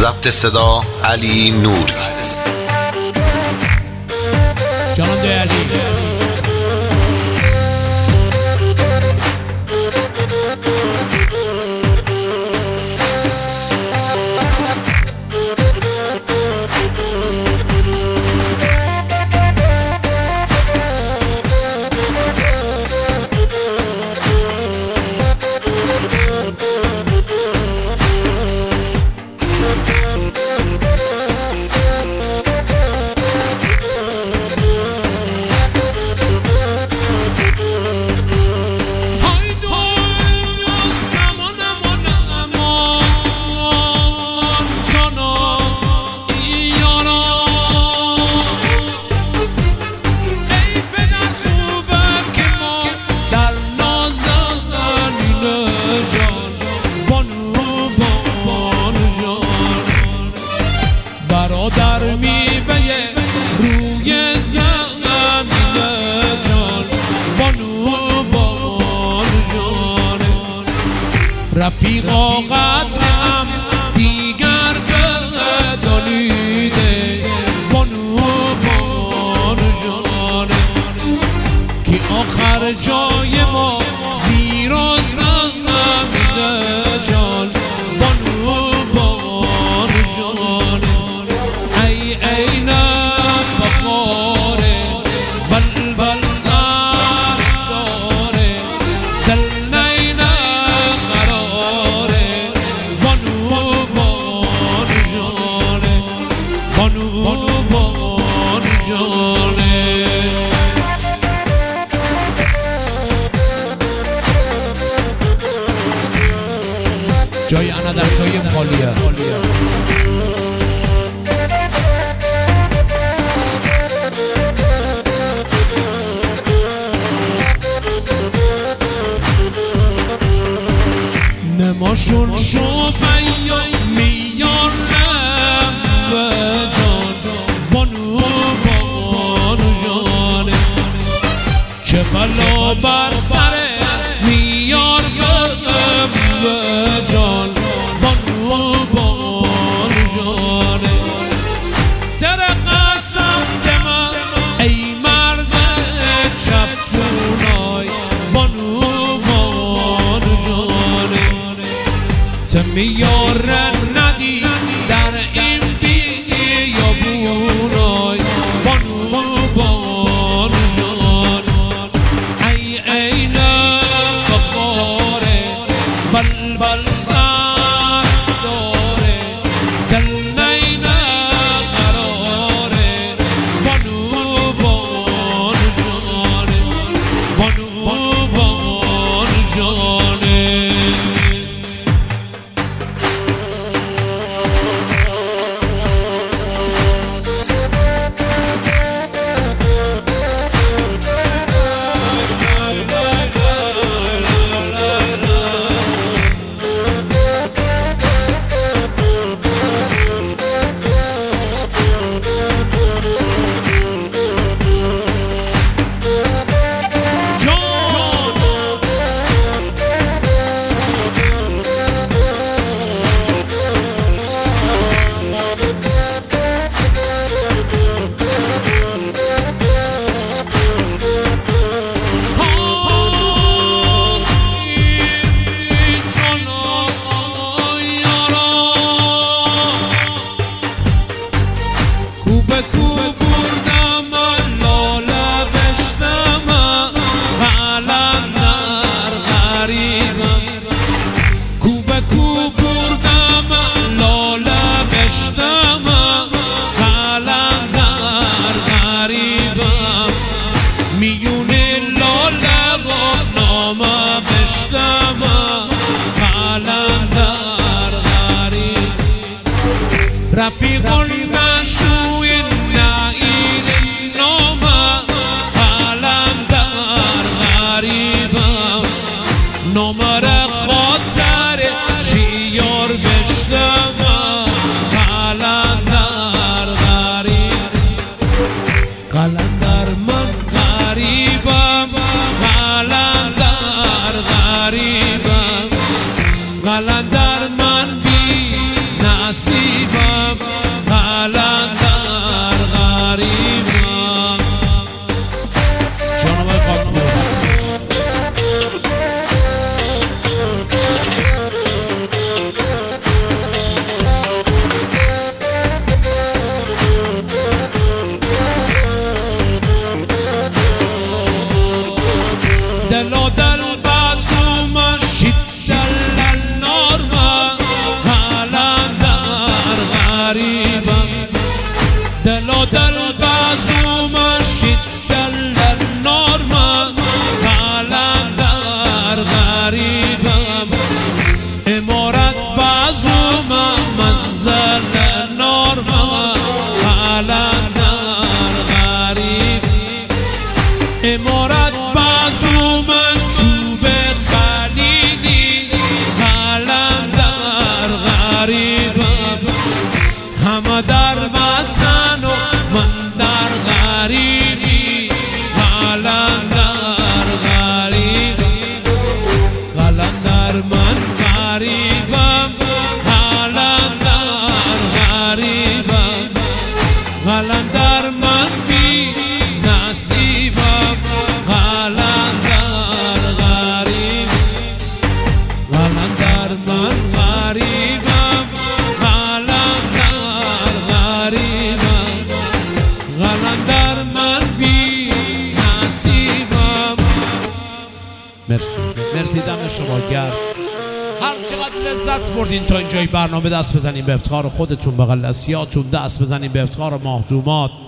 ضبط صدا علی نوری. جان علی برادر میوه روی زمین جان، بانو بان جان. رفیقا قدرم دیگر بدانیده، بانو بان جان. که آخر جای ما زیر و زمین جان، بانو بان جان. عین بخاره بلبل سر داره، دل نین قراره، بانو بان جانه، بانو بان جانه. جای انادرکای مالیه. نماشون شد میارم به جان، بانو بان جانه. چه بلا بر سر میار به جان، بانو بان جانه. تر قسم دم ای مرد چپونای، بانو بان جانه. میارن ندی در این بیابونای، بانو بان جان. عین بخاره بلبل سر داره، دل نین قراره، بانو بان جانه، بانو بان جانه. رفیقون نشوی نعید نامه، قلندر غریبم نمر خاطر شیار بشتم، قلندر غریب. قلندر من غریبم، قلندر غریبم، قلندر من بی نصیبم. امارت بازو من چوب خلیلی قلندر غریبم همه در وطن و من در غریبی قلندر غریبم قلندر من غریبم قلندر غریبم قلندر من بی نصیبم قلندر غریبم قلندر من غریبم قلندر غریبم قلندر من بی نصیبم. مرسی دم شما گرم. هر چقدر لذت بردین تا اینجای برنامه دست بزنین به افتخار خودتون، به غلاسیاتون دست بزنین به افتخار مهضومات.